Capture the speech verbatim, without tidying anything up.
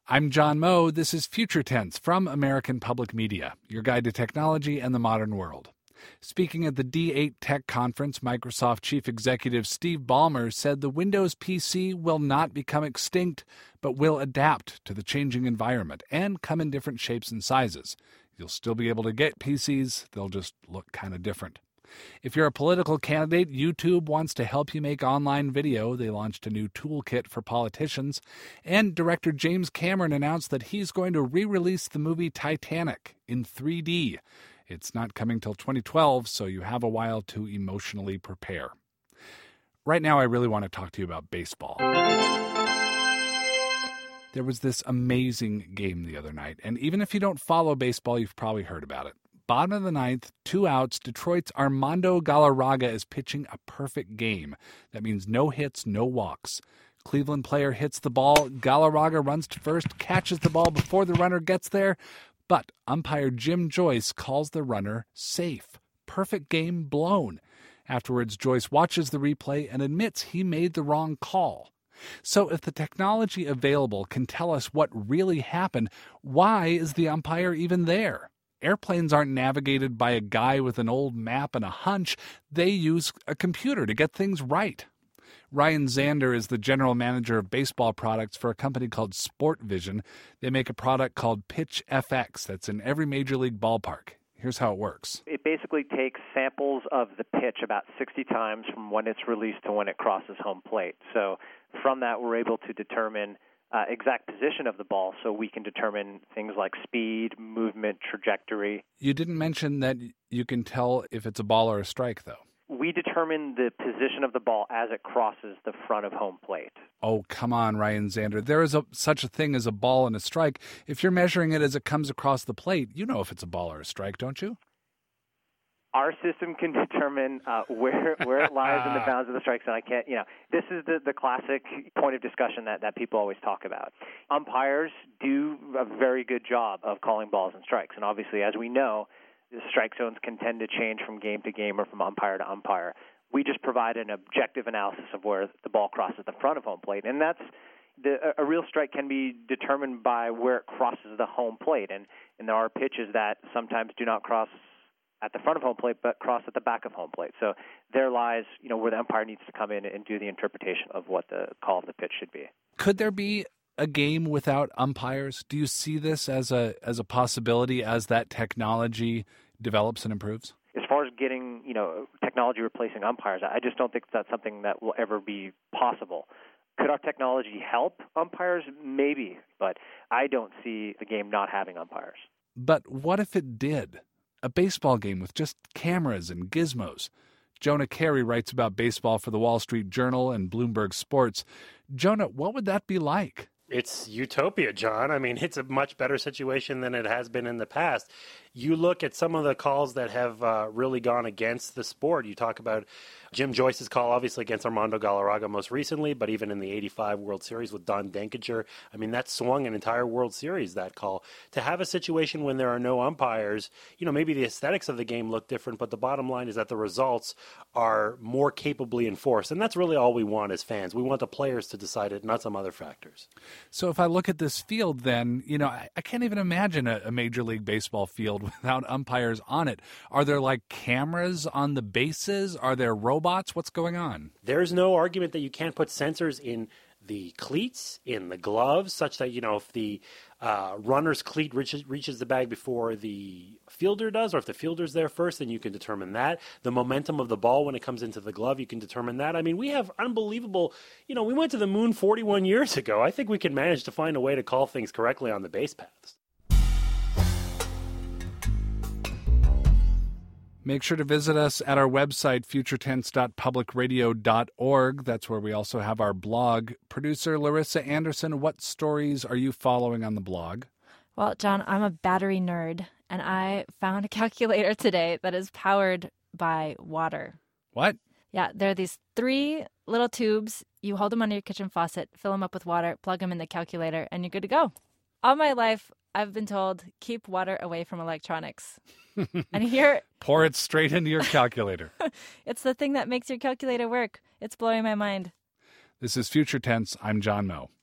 I'm John Moe. This is Future Tense from American Public Media, your guide to technology and the modern world. Speaking at the D eight Tech Conference, Microsoft Chief Executive Steve Ballmer said the Windows P C will not become extinct, but will adapt to the changing environment and come in different shapes and sizes. You'll still be able to get P Cs, they'll just look kind of different. If you're a political candidate, YouTube wants to help you make online video. They launched a new toolkit for politicians. And director James Cameron announced that he's going to re-release the movie Titanic in three D. It's not coming till twenty twelve, so you have a while to emotionally prepare. Right now, I really want to talk to you about baseball. There was this amazing game the other night, and even if you don't follow baseball, you've probably heard about it. Bottom of the ninth, two outs, Detroit's Armando Galarraga is pitching a perfect game. That means no hits, no walks. Cleveland player hits the ball, Galarraga runs to first, catches the ball before the runner gets there, but umpire Jim Joyce calls the runner safe. Perfect game blown. Afterwards, Joyce watches the replay and admits he made the wrong call. So if the technology available can tell us what really happened, why is the umpire even there? Airplanes aren't navigated by a guy with an old map and a hunch. They use a computer to get things right. Ryan Zander is the general manager of baseball products for a company called SportVision. They make a product called Pitch F X that's in every major league ballpark. Here's how it works. It basically takes samples of the pitch about sixty times from when it's released to when it crosses home plate. So from that, we're able to determine Uh, exact position of the ball, so we can determine things like speed, movement, trajectory. You didn't mention that you can tell if it's a ball or a strike, though. We determine the position of the ball as it crosses the front of home plate. Oh, come on, Ryan Zander. There is a, such a thing as a ball and a strike. If you're measuring it as it comes across the plate, you know if it's a ball or a strike, don't you? Our system can determine uh, where where it lies in the bounds of the strike zone. I can't, you know, this is the, the classic point of discussion that, that people always talk about. Umpires do a very good job of calling balls and strikes, and obviously, as we know, the strike zones can tend to change from game to game or from umpire to umpire. We just provide an objective analysis of where the ball crosses the front of home plate, and that's the, a real strike can be determined by where it crosses the home plate, and, and there are pitches that sometimes do not cross at the front of home plate, but cross at the back of home plate. So there lies, you know, where the umpire needs to come in and do the interpretation of what the call of the pitch should be. Could there be a game without umpires? Do you see this as a as a possibility as that technology develops and improves? As far as getting, you know, technology replacing umpires, I just don't think that's something that will ever be possible. Could our technology help umpires? Maybe, but I don't see the game not having umpires. But what if it did? A baseball game with just cameras and gizmos. Jonah Carey writes about baseball for the Wall Street Journal and Bloomberg Sports. Jonah, what would that be like? It's utopia, John. I mean, it's a much better situation than it has been in the past. You look at some of the calls that have uh, really gone against the sport. You talk about Jim Joyce's call, obviously, against Armando Galarraga most recently, but even in the eighty-five World Series with Don Denkinger, I mean, that swung an entire World Series, that call. To have a situation when there are no umpires, you know, maybe the aesthetics of the game look different, but the bottom line is that the results are more capably enforced. And that's really all we want as fans. We want the players to decide it, not some other factors. So if I look at this field, then, you know, I, I can't even imagine a, a Major League Baseball field without umpires on it. Are there, like, cameras on the bases? Are there robots? What's going on? There's no argument that you can't put sensors in the cleats, in the gloves, such that, you know, if the uh, runner's cleat reaches, reaches the bag before the fielder does, or if the fielder's there first, then you can determine that. The momentum of the ball when it comes into the glove, you can determine that. I mean, we have unbelievable, you know, we went to the moon forty-one years ago. I think we can manage to find a way to call things correctly on the base paths. Make sure to visit us at our website, future tense dot public radio dot org. That's where we also have our blog. Producer Larissa Anderson, what stories are you following on the blog? Well, John, I'm a battery nerd, and I found a calculator today that is powered by water. What? Yeah, there are these three little tubes. You hold them under your kitchen faucet, fill them up with water, plug them in the calculator, and you're good to go. All my life, I've been told, keep water away from electronics. And here... Pour it straight into your calculator. It's the thing that makes your calculator work. It's blowing my mind. This is Future Tense. I'm John Moe.